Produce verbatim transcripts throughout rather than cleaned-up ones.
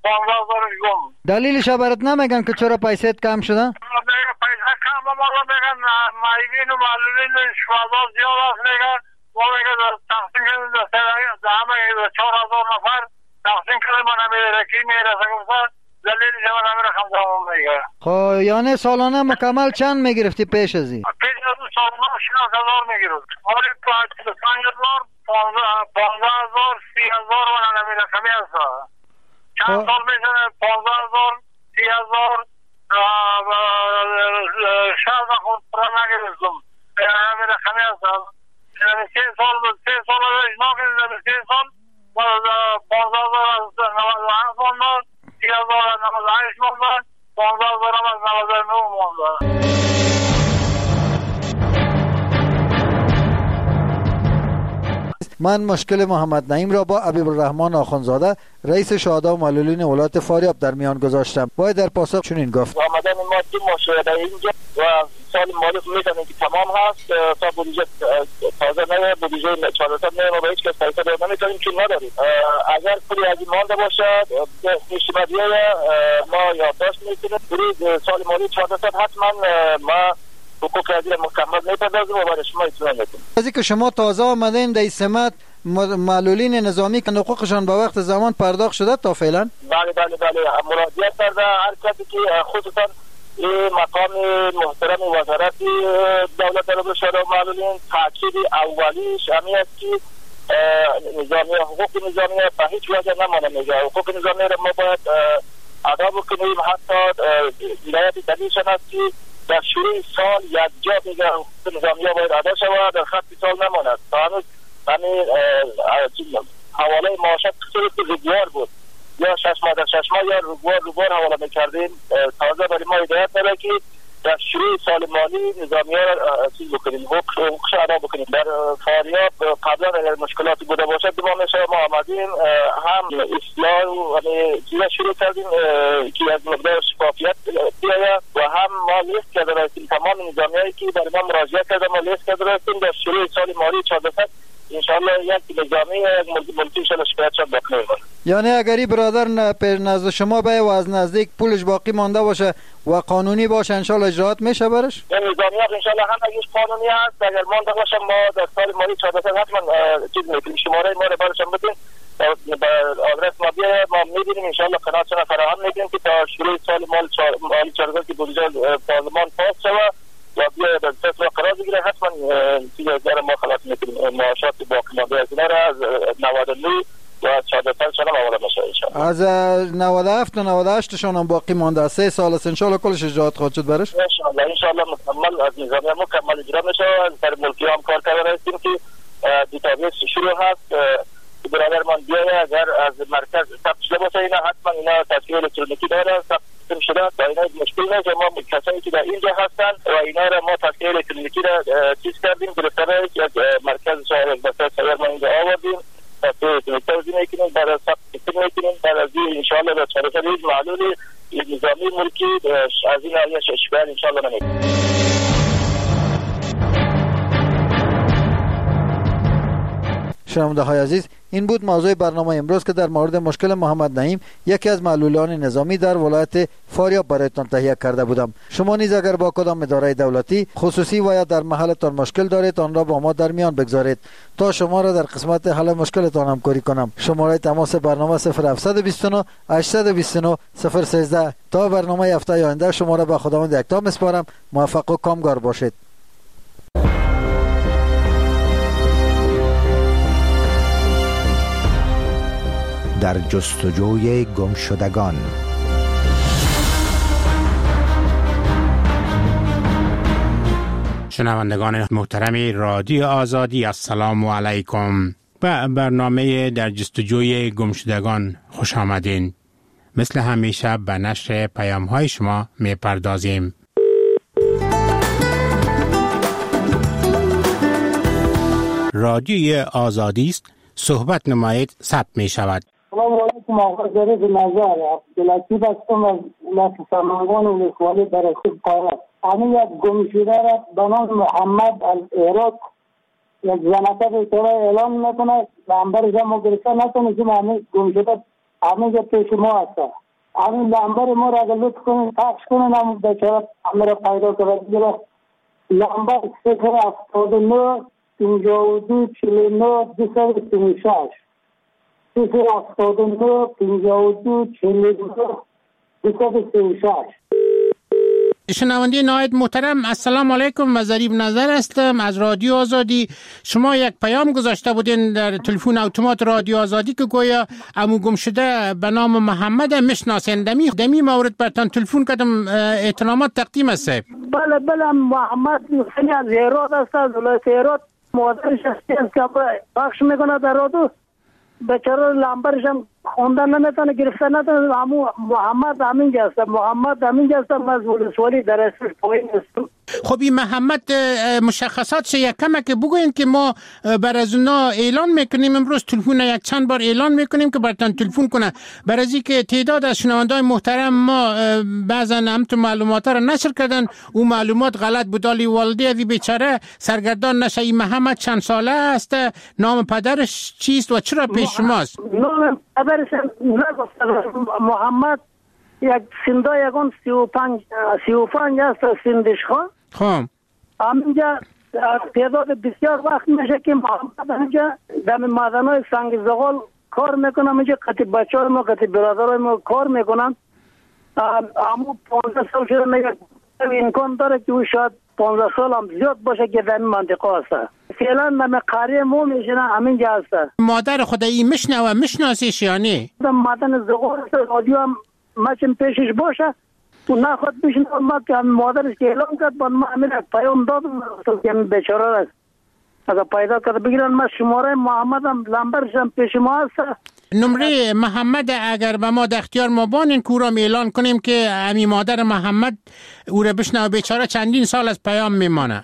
پانزده هزار گم. دلیلش برات نمیگن که چرا پیسه‌ت کم شده؟ میگه پیسه کم ما میگن مایبین و معلولین شفادا زیاد است میگن ما میگه تقسیم کنیم در همه چهار هزار نفر تقسیم کنیم من نمیره کی میرسه گفتن دلیلش من نمیره خمسه میگه. خب یعنی سالانه مکمل چند میگرفتی پیش ازی؟ پیش از اون سالانه شصت هزار میگرفت. ولی پنج هزار پانزده هزار سی هزار من نمیره کمی است. چند سال میشنه پانزده هزار سی هزار شهر خود پرا نگرفتم نمیره کمی است. سه سال سه سال اجنا کنید سه سال پانزده هزار نود و هفت موندن سی هزار نود و هشت موندن پانزده هزار هم از نود و نه موندن. من مشکل محمد نعیم را با حبیب الرحمن آخوندزاده رئیس شهدا و معلولین ولایت فاریاب در میان گذاشتم. وای در پاسخ چنین گفت: آمدن ما دو مشاهده اینجا و سال مالی میتونیم که تمام هست تا بودجه تازه نه بودجه چهارصد میلیون و هیچ کس پیسه داد نمیتونیم چون نداریم. اگر پولی از این مانده باشد نشیمدیه ما یادداشت میکنیم برید سال مالی چهارصد حتما ما حقوق ازی مکمل میپردازیم و برای شما اطلاع میدیم. از اینکه شما تازه آمدین در سمت معلولین نظامی که حقوقشان به وقت زمان پرداخت شده تا فعلا؟ بله بله بله مراجعه کرده هر کسی که خصوصا این مقام محترم وزارت دولت عرب شهدا و معلولین تاکید اولیش همین است که نظامی حقوق نظامی به هیچ وجه نمانه میگه. حقوق نظامی را ما باید ادا بکنیم. حتی ولایت دلیلشان است که در شروع سال یک جا میگه حقوق نظامی ها باید ادا شود در خط سال نماند. تا هنوز همین حواله معاشت صورت رگوار بود یا شش ماه در شش ماه یا رگوار رگوار حواله میکردیم. تازه برای ما هدایت داده که در شروع سال مالی نظامی ها را چیز بکنیم حقوقش ادا بکنیم. در فاریاب قبلا اگر مشکلاتی بوده باشد دو ماه میشه ما آمدیم هم اصلاح و چیزا شروع کردیم که از مقدار شفافیت بیاید و هم ما لیست کرده رایستیم تمام نظامی هایی که برای ما مراجعه کرده ما لیست کرده رایستیم در شروع سال مالی چهارصد انشاءالله یک نظامی یک ملکی شده شکایت شد باقی میمونه. یعنی اگری برادر نزد شما به و از نزدیک پولش باقی مانده باشه و قانونی باشه انشالله اجراعات میشه برش؟ این نظامی ها انشالله هم اگرش قانونی هست اگر مانده باشه ما در سال مالی چهارصد حتما چیز میکنیم شماره ما رو برشان بدیم به آدرس ما بیاید ما میبینیم انشالله قناعتشان فراهم میکنیم که تا شروع سال مالی چهارصد که بودجه پارلمان پاس شود و بیاید از دست را قرار بگیره حتما چیز از ما خلاص میکنیم. معاشات باقی مانده از اینا را از نود و نه و از چهارصد شان هم آورده میشه انشالله. از نود و هفت و نود و هشت شان هم باقی مانده سه سال است انشالله کلش اجراعات خواهد شد برش؟ انشالله انشالله مکمل از نظامی هم مکمل اجرا میشه. سر ملکی هم کار کرده هستیم که دیتابیس شروع هست برادر من بیایه اگر از مرکز ثبت شده باشه اینا حتما اینا تصویر الکترونیکی داره ثبت شده و اینا مشکل نیست. ما کسایی که در اینجا هستن و اینا را ما تصویر الکترونیکی را چیز کردیم گرفته از مرکز شهر بسیار سویر ما اینجا آوردیم تصویر الکترونیکی توزیع میکنیم بعد از ثبت میکنیم بعد از این انشاءالله به چهارصد هیچ معلولی نظامی ملکی از این آیه شکایت انشاءالله نمیکنیم. شنونده های عزیز این بود موضوع برنامه امروز که در مورد مشکل محمد نعیم یکی از معلولان نظامی در ولایت فاریاب برایتان تهیه کرده بودم. شما نیز اگر با کدام اداره دولتی خصوصی و یا در محلتان مشکل دارید آن را با ما در میان بگذارید تا شما را در قسمت حل مشکلتان همکاری کنم. شماره تماس برنامه صفر هفت دو نه هشت دو نه صفر یک سه. تا برنامه هفته آینده شما را به خداوند یکتا میسپارم. موفق و کامگار باشید. در جستجوی گمشدگان. شنوندگان محترم رادیو آزادی السلام علیکم. به برنامه در جستجوی گمشدگان خوش آمدین. مثل همیشه به نشر پیام های شما می پردازیم. رادیو آزادی است، صحبت نمایید ثبت می شود. سلام علیکم آقای ظریف نظر عبداللطیف هستم از ولایت سمنگان ولسوالی برسید قایق. همین یک گم شده را به نام محمد العراق یک زنکه به طور اعلام میکنه و انبرش هم گرفته نکنه که همین گم شده همه پیش ما هست. همین نمبر ما را اگر لطف کنین پخش کنین هم بیچاره همه را پیدا کنه بگیره. نمبر صفر هفتاد و نه پنجاه و دو چهل و نه دویست و سی و شش صفر هفتاد و نه پنجاه و دو چهل و نه دویست و سی و شش. شنونده نهایت محترم، السلام علیکم. و ظریف نظر هستم از رادیو آزادی. شما یک پیام گذاشته بودین در تلفن اتومات رادیو آزادی که گویا عمو گم شده به نام محمد میشناسین. دمی دمی مورد برتان تلفن کردم، احترامات تقدیم است. بله بله محمد خیلی از هرات است، از ولایت هرات. مادرش است که بخش میکنه در رادیو. بیچاره لمبرش هم خوندن نمیتونه، گرفتن نتونه. همون محمد همینجا است، محمد همینجا است. از ولسوالی در اسمش پایین هستم. خب این محمد مشخصات یک کمه که بگوین که ما بر از اونا اعلان میکنیم. امروز تلفن یک چند بار اعلان میکنیم که برتان تلفن کنه، بر از اینکه تعداد از شنوندای محترم ما بعضا هم تو معلومات را نشر کردن، اون معلومات غلط بود. علی والده وی بیچاره سرگردان نشه. این محمد چند ساله است؟ نام پدرش چیست و چرا پیش شماست؟ نام پدرش محمد یک سنده یکون سی و پنج سی و پنج است سندش خان. خب همینجا تعداد بسیار وقت میشه که محمد همینجا دم معدنهای سنگ زغال کار میکنم. همینجا قطع بچه های ما قطع برادرهای ما کار میکنن. همون پانزده سال شده میگه امکان داره که او شاید پانزده سال هم زیاد باشه که در این منطقه هست. فعلا دم قریه ما میشنه همینجا هست. مادر خدایی میشنه و میشناسیش یا نه؟ معدن زغال است، رادیو هم مچم پیشش باشه تو نخواد میشنه. ما که مادرش که اعلام کرد با ما همین پیام دادم که همین بیچاره است اگر پیدا کرده بگیرن. ما شماره محمد هم لمبرش هم پیش ما هست. نمره محمد اگر به ما در اختیار ما بانین که او را اعلان کنیم که همین مادر محمد او را بشنه و بیچاره چندین سال از پیام میمانه.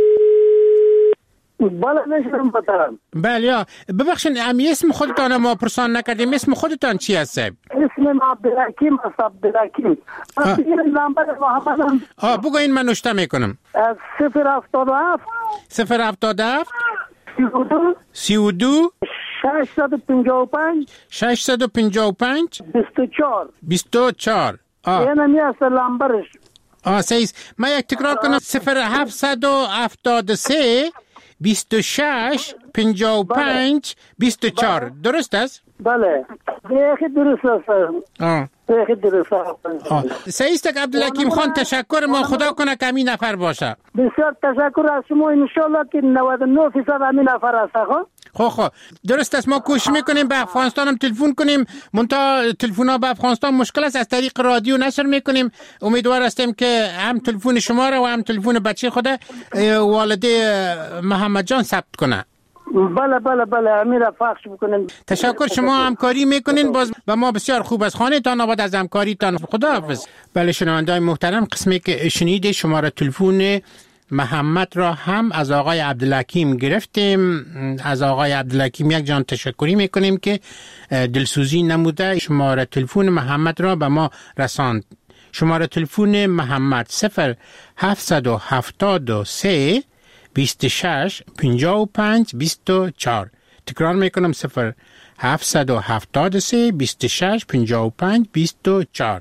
بله نشدم بطرم. بله یا ببخشن امی اسم خودتان ما پرسان نکردیم، اسم خودتان چی هست؟ اسم عبدالحکیم است. عبدالحکیم لمبر محمد هم آه بگوین من نوشته میکنم. صفر هفتاد و هفت صفر هفتاد و هفت سی و دو سی و دو ششصد و پنجاه و پنج ششصد و پنجاه و پنج بیست و چهار بیست و چهار. آه این همی است لمبرش. آه سیز من یک تکرار کنم. صفر هفتصد و هفتاد و سه بیست و شش پنجاه و پنج بیست و چهار. درست است؟ بله دیگه درست است. آه دیگه درست است. سیستک عبدالحکیم خان تشکر. ما خدا کنه که همین نفر باشه. بسیار تشکر از شما. انشالله که نود و نه فیصد همین نفر است. خب خب درست است. ما کوشش میکنیم به افغانستان هم تلفن کنیم، منتها تلفن ها به افغانستان مشکل است، از طریق رادیو نشر میکنیم. امیدوار هستیم که هم تلفن شما را و هم تلفن بچه خود والده محمد جان ثبت کنه. بله بله بله همین را پخش بکنیم. تشکر. شما همکاری میکنین باز به ما بسیار خوب است. خانه تان آباد از همکاریتان. خداحافظ. بله شنونده‌های محترم، قسمی که شنید شماره تلفن محمد را هم از آقای عبدالحکیم گرفتیم. از آقای عبدالحکیم یک جان تشکری میکنیم که دلسوزی نموده شماره تلفن محمد را به ما رساند. شماره تلفن محمد صفر هفتصد و هفتاد و سه بیست و شش پنجاه و پنج بیست و چهار. تکرار میکنم صفر هفتصد و هفتاد و سه بیست و شش پنجاه و پنج بیست و چهار.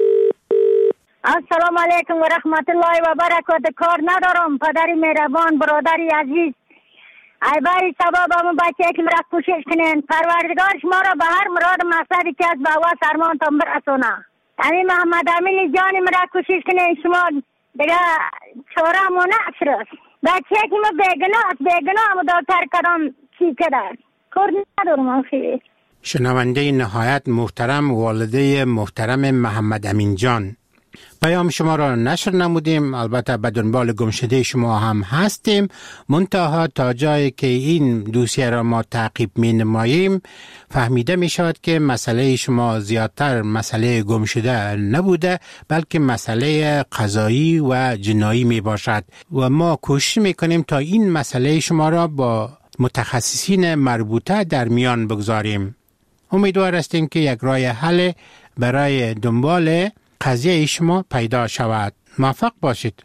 السلام علیکم و رحمت الله و برکاته. کار ندارم پدری مهربان، برادری عزیز، ای باری سبب همون بچه که مرا کوشش کنین. پروردگار شما را به هر مراد مقصدی که از بوا سرمان تان برسونه. همین محمد امین جانی مرا کوشش کنین. شما دیگه چاره همون نفر است. بچه که ما بگناه بگناه همون دکتر کدام چی کدر کار ندارم. آخیه شنونده نهایت محترم والده محترم محمد امین جان، پیام شما را نشر نمودیم. البته به دنبال گمشده شما هم هستیم، منتها تا جایی که این دوسیه را ما تعقیب می نماییم فهمیده می شود که مسئله شما زیادتر مسئله گمشده نبوده بلکه مسئله قضایی و جنایی می باشد و ما کوشش می کنیم تا این مسئله شما را با متخصصین مربوطه در میان بگذاریم. امیدوار هستیم که یک راه حل برای دنبال قضیه شما پیدا شود. موفق باشید.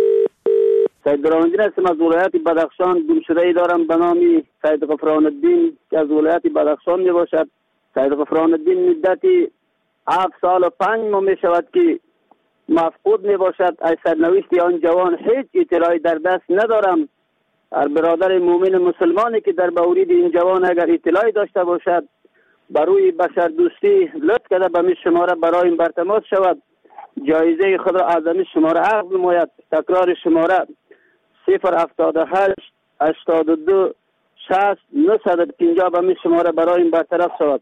سید براندین هستم از ولایت بدخشان. گمشده ای دارم به نام سید غفران الدین که از ولایت بدخشان می باشد. سید غفران الدین مدتی هفت سال و پنج ماه می شود که مفقود می باشد. از سرنوشت آن جوان هیچ اطلاعی در دست ندارم. هر برادر مومن مسلمانی که در مورد این جوان اگر اطلاعی داشته باشد بروی بشر دوستی لطف کرده به می شماره برای این برتماس شود. جایزه خود را از این شماره عقد نماید. تکرار شماره صفر هفتاد و هشت هشتاد و دو شصت نهصد و پنجاه به می شماره برای این برطرف شود.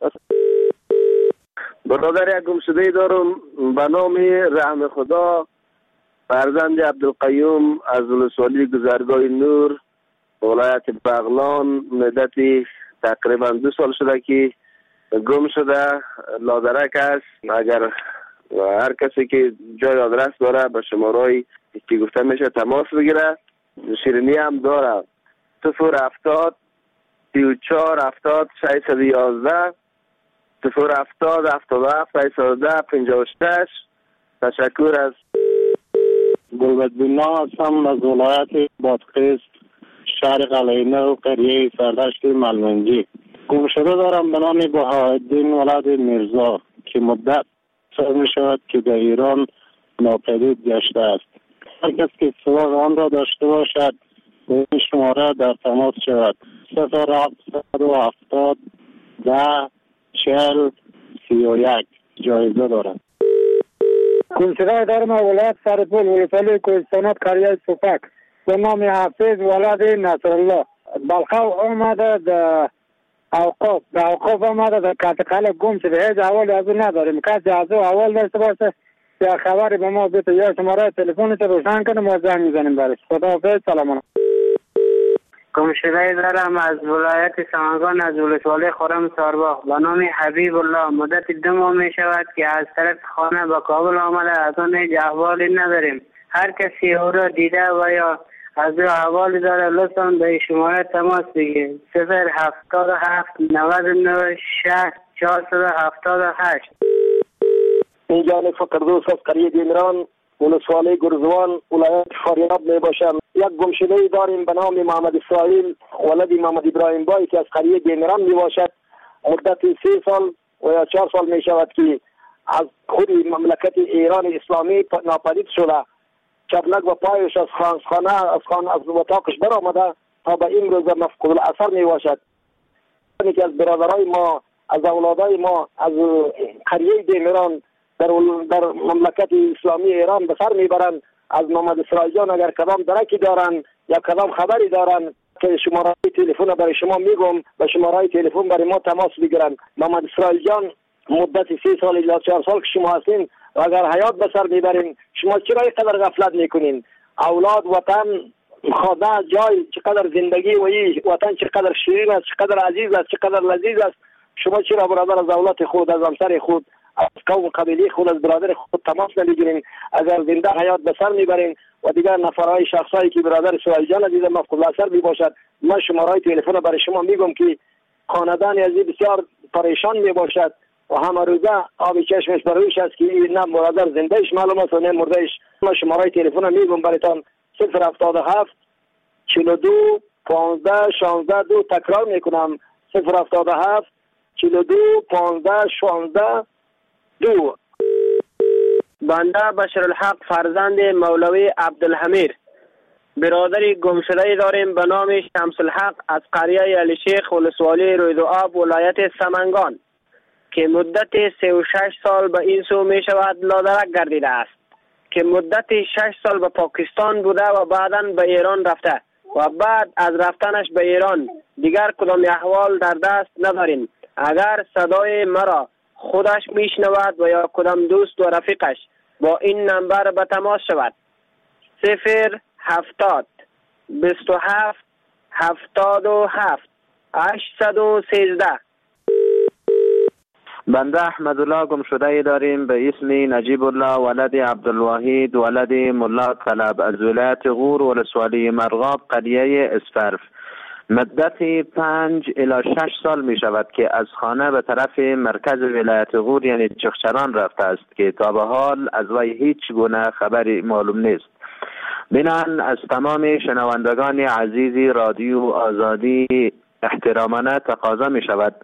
برادر یک گمشده دارم به نام رحم خدا، فرزند عبدالقیوم از ولسوالی گذرگاه نور ولایت بغلان. مدتی تقریبا دو سال شده که گم شده. لادرک است. اگر هر کسی که جای آدرس داره به شماره‌ای که گفته میشه تماس بگیره. شیرینی هم داره صفر هفتاد سی و چهار هفتاد ششصد و یازده صفر هفتاد هفتاد و هفت ششصد و ده پنجاه و شش. تشکر از گلبدبین هستم از ولایت بادغیس شهر قلعه‌نو و قریه سردشت ملمنجی. گمشده دارم به نام بهاءالدین ولد میرزا که مدت سال می شود که در ایران ناپدید گشته است. هر کس که سراغ آن را داشته باشد به این شماره در تماس شود. صفر هفتصد و هفتاد ده چهل سی و یک. جایزه دارد. گمشده دارم ولایت سرپول ولسوالی کوهستانات قریه سوپک به نام حافظ ولد نصرالله. بلخو آمده در اوقاف در اوقاف آمده در کاتقل گم شده. هیچ حوالی از او نداریم. کسی از او حوال داشته باشه یا خبری به ما بده یا شماره تلفنش روشن کنه ما زنگ میزنیم برش. خداحافظ. سلام. گمشده دارم از ولایت سمنگان از ولسوالی خرم سارباغ به نام حبیب الله. مدت دو ماه می شود که از طرف خانه به کابل آمده. از آن هیچ احوالی نداریم. هر کسی او را دیده و یا از او احوالی داره لطفاً به شماره تماس بگیرید. صفر هفتاد و هفت نود و نه شصت چهارصد و هفتاد و هشت. این جانب فقردوس از قریه دیمران ولسوالی گرزوان ولایت فاریاب می باشم. یک گمشده داریم به نام محمد اسرائیل ولد محمد ابراهیم بای که از قریه دیمران می باشد. مدت سه سال و یا چهار سال می شود که از خود مملکت ایران اسلامی ناپدید شده. چپلک و پایش از خانه از خانه از اتاقش برآمده تا به این روز مفقود الاثر می باشد. که از برادرای ما از اولادای ما از قریه دیمران در در مملکت اسلامی ایران به سر میبرند. از محمد اسرائیل جان اگر کدام درکی دارن یا کدام خبری دارن که شماره تلفن برای شما میگم و شماره تلفن برای ما تماس بگیرن. محمد اسرائیل جان مدت سه سال یا چهار سال که شما هستین و اگر حیات به سر میبرین شما چرا اینقدر غفلت میکنین؟ اولاد، وطن، خانه، جای، چقدر زندگی و این وطن چقدر شیرین است، چقدر عزیز است، چقدر لذیذ است. شما چرا برادر از اولاد خود، از همسر خود، از قوم قبیله خود، از برادر خود تماس نمیگیرین؟ اگر زنده حیات به سر میبرین و دیگر نفرهای شخصایی که برادر اسرائیل جان عزیز مفقود الاثر می باشد، من شماره تلفن برای شما میگم که خاندان عزیز بسیار پریشان می باشد و همه روزه آب چشمش بر رویش است که نه برادر زندهش معلوم است و نه مردهش. من شماره تلفن میگم برایتان صفر هفتاد و هفت چهل و دو پانزده شانزده دو. تکرار میکنم صفر هفتاد و هفت چهل و دو پانزده شانزده دو. بنده بشرالحق فرزند مولوی عبدالحمید برادری گمشده داریم به نام شمس الحق از قریه علی شیخ ولسوالی رویدو آب ولایت سمنگان که مدت سه و شش سال به این سو می شود لادرک گردیده است که مدت شش سال به پاکستان بوده و بعدا به ایران رفته و بعد از رفتنش به ایران دیگر کدام احوال در دست نداریم. اگر صدای مرا خودش میشنود و یا کدام دوست و رفیقش با این نمبر به تماس شود. صفر هفتاد بیست و هفت هفتاد و هفت هشتصد و سیزده. بنده احمدالله گمشده داریم به اسم نجیب الله ولد عبدالواحد ولد ملا طلب از ولایت غور ولسوالی مرغاب قریه اسفرف. مدت پنج الی شش سال می شود که از خانه به طرف مرکز ولایت غور یعنی چخچران رفته است که تا به حال از وی هیچ گونه خبری معلوم نیست. بنان از تمام شنوندگان عزیز رادیو آزادی احترامانه تقاضا می شود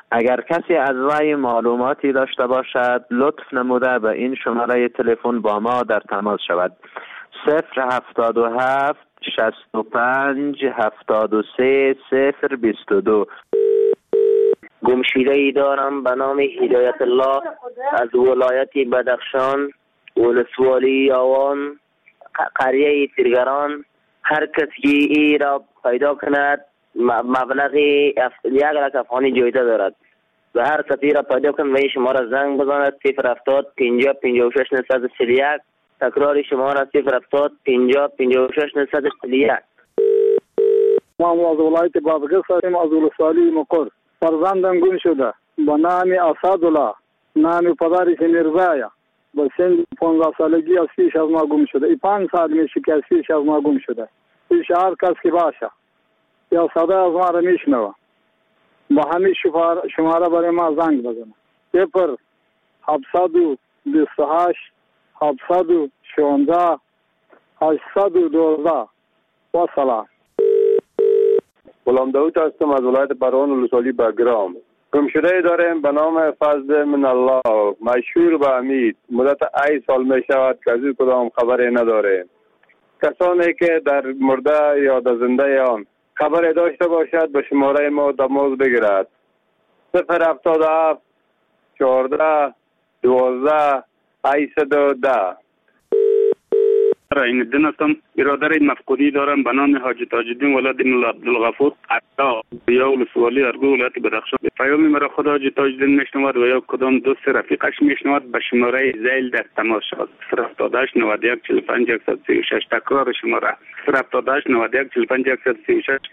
اگر کسی از وی معلوماتی داشته باشد لطف نموده به این شماره تلفن با ما در تماس شود. صفر هفتاد و هفت شصت و پنج هفتاد و سه صفر بیست و دو. گمشده ای دارم به نام هدایت الله از ولایت بدخشان، ولسوالی آوان، قریه تیرگران. هر کسی ای را پیدا کند مبلغ یک لک افغانی جایزه دارد و هر کسی را پیدا کند و این شماره زنگ بزند صفر هفتاد پنجاه پنجاه و شش نهصد و چهل و یک. تکرار شماره صفر هفتاد پنجاه پنجاه و شش نهصد و چهل و یک. ما از ولایت بادغیس هستیم، از ولسوالی مقر. فرزندم گم شده با نام اسدالله، نام پدرش میرزایا. با سن پانزده سالگی از پیش از ما گم شده. ای پنج سال میشه که از پیش از ما گم شده. پیش هر کس که باشه یا صدا از ما را میشنوه با همین شماره برای ما زنگ بزنه. صفر هفتصد و بیست و هشت هفتصد و شانزده هشتصد و دوازده. و سلام. غلام داود هستم از ولایت پروان ولسوالی بگرام. گمشده داریم به نام فضل من الله، مشهور به امید. مدت ای سال می شود که از این کدام خبری نداریم. کسانی که در مرده یا در زنده آن خبری داشته باشد به شماره ما تماس بگیرد. صفر هفتاد و هفت چهارده دوازده هشتصد و ده. این الدین هستم، برادر مفقودی دارم به نام حاجی تاج الدین ولد مولا عبدالغفور عطا، یا ولسوالی ارگو ولایت بدخشان. پیام مرا خود حاجی تاج الدین میشنود و یا کدام دوست رفیقش میشنود به شماره زیل در تماس شود. صفر هفتاد و هشت نود و یک چهل و پنج صد و سی و شش. تکرار شماره صفر هفتاد و هشت نود و یک چهل و پنج صد و سی و شش.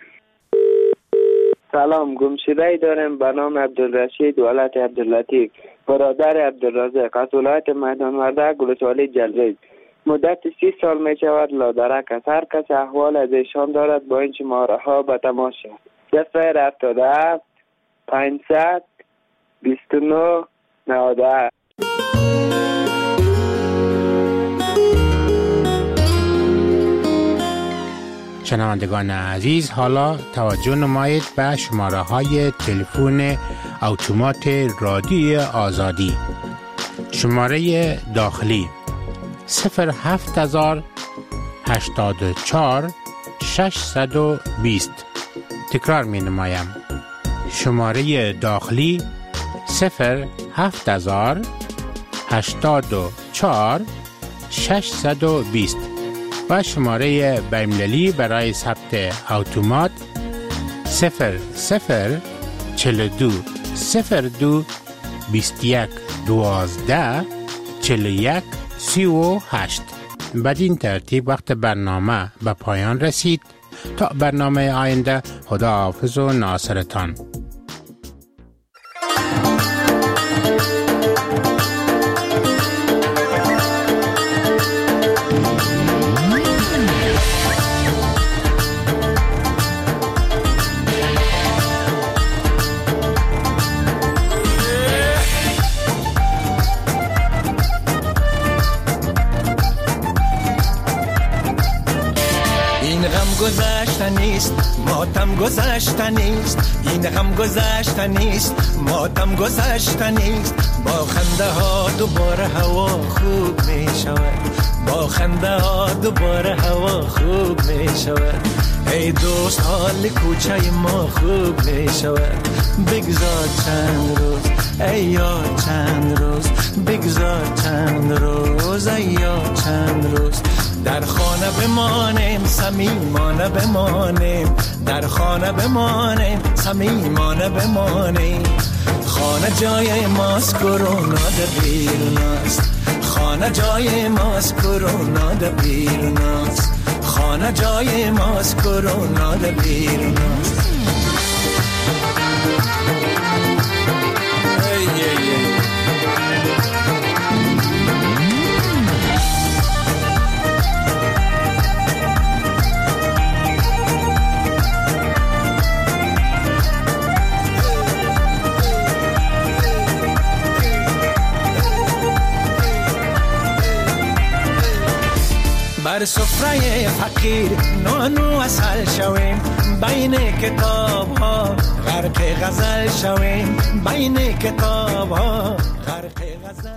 سلام، گمشده ای دارم به نام عبدالرشید ولایت عبداللطیف، برادر عبدالرزاق از ولایت میدان وردک ولسوالی جلریز. مدت سی سال می شود لادرک است. هر کس احوال از ایشان دارد با این شماره ها به تماس شود. صفر هفتاد و هفت پانصد بیست و نه نود و هشت. شنوندگان عزیز، حالا توجه نمایید به شماره های تلفن اتومات رادیوی آزادی. شماره داخلی صفر هفت هزار هشتاد و چهار ششصد و بیست. تکرار می نمایم. شماره داخلی صفر هفت هزار هشتاد و چهار ششصد و بیست و شماره بین‌المللی برای ثبت اتومات صفر صفر چهل و دو صفر دو بیست و یک دوازده چهل و یک سی و هشت. بدین ترتیب وقت برنامه به پایان رسید. تا برنامه آینده، خدا حافظ و ناصرتان. گذشته نیست، ماتم گذشته نیست. این غم گذشته نیست، ماتم گذشته نیست. با خنده ها دوباره هوا خوب می شود، با خنده ها دوباره هوا خوب می شود. ای دوست حال کوچه ما خوب می شود. بگذار چند روز ای یار، چند روز بگذار چند روز ای یار، چند روز در خانه بمانیم، صمیمانه بمانیم. در خانه بمانیم، صمیمانه بمانیم. خانه جای ماست، کرونا در بیرون است. خانه جای ماست، کرونا در بیرون است. خانه جای ماست، کرونا در بیرون است. بر در سفره فقیر نانو اصل شویم بین کتاب ها غرق غزل شویم بین کتاب ها غرق غزل